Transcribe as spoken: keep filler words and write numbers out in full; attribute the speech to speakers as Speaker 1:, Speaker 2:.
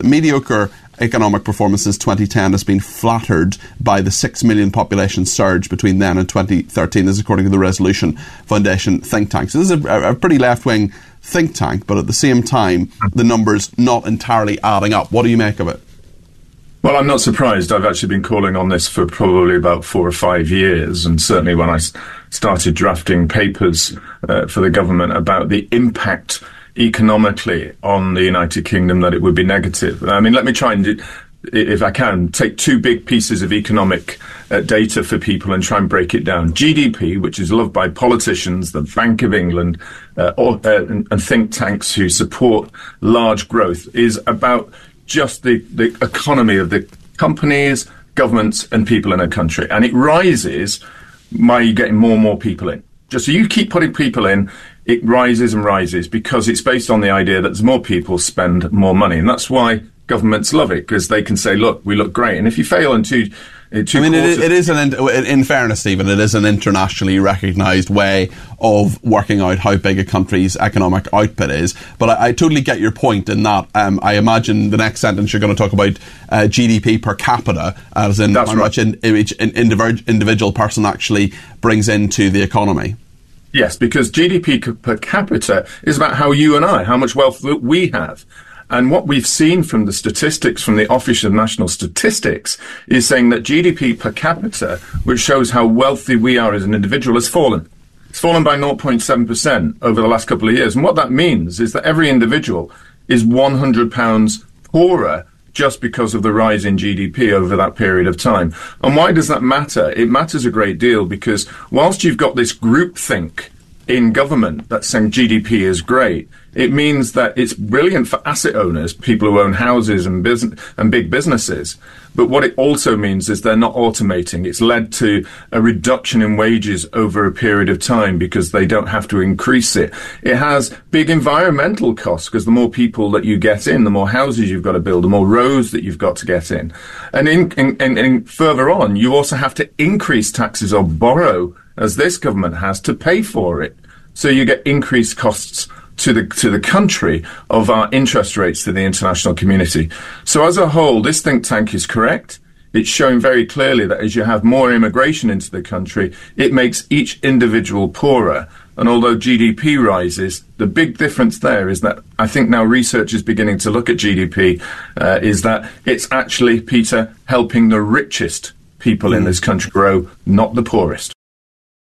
Speaker 1: mediocre economic performance since twenty ten has been flattered by the six million population surge between then and twenty thirteen. This is according to the Resolution Foundation think tank. So this is a, a pretty left-wing think tank, but at the same time, the numbers not entirely adding up. What do you make of it?
Speaker 2: Well, I'm not surprised. I've actually been calling on this for probably about four or five years, and certainly when I started drafting papers uh, for the government about the impact economically on the United Kingdom, that it would be negative. I mean, let me try and, do, if I can, take two big pieces of economic uh, data for people and try and break it down. G D P, which is loved by politicians, the Bank of England, uh, or, uh, and, and think tanks who support large growth, is about just the, the economy of the companies, governments, and people in a country. And it rises by you getting more and more people in. Just so you keep putting people in, it rises and rises because it's based on the idea that as more people spend more money. And that's why governments love it, because they can say, look, we look great. And if you fail in two, in two
Speaker 1: I mean,
Speaker 2: quarters,
Speaker 1: it, it is an, in fairness, Stephen, it is an internationally recognised way of working out how big a country's economic output is. But I, I totally get your point in that um, I imagine the next sentence you're going to talk about uh, G D P per capita, as in
Speaker 2: That's
Speaker 1: how
Speaker 2: right.
Speaker 1: much an individual person actually brings into the economy.
Speaker 2: Yes, because G D P per capita is about how you and I, how much wealth we have. And what we've seen from the statistics from the Office of National Statistics is saying that G D P per capita, which shows how wealthy we are as an individual, has fallen. It's fallen by zero point seven percent over the last couple of years. And what that means is that every individual is one hundred pounds poorer just because of the rise in G D P over that period of time. And why does that matter? It matters a great deal because whilst you've got this groupthink in government that's saying G D P is great, it means that it's brilliant for asset owners, people who own houses and business and big businesses. But what it also means is they're not automating. It's led to a reduction in wages over a period of time because they don't have to increase it. It has big environmental costs because the more people that you get in, the more houses you've got to build, the more roads that you've got to get in. And in, in, in, in further on, you also have to increase taxes or borrow, as this government has, to pay for it. So you get increased costs to the to the country of our interest rates to the international community. So as a whole, this think tank is correct. It's showing very clearly that as you have more immigration into the country, it makes each individual poorer. And although G D P rises, the big difference there is that I think now research is beginning to look at G D P, uh, is that it's actually, Peter, helping the richest people mm. in this country grow, not the poorest.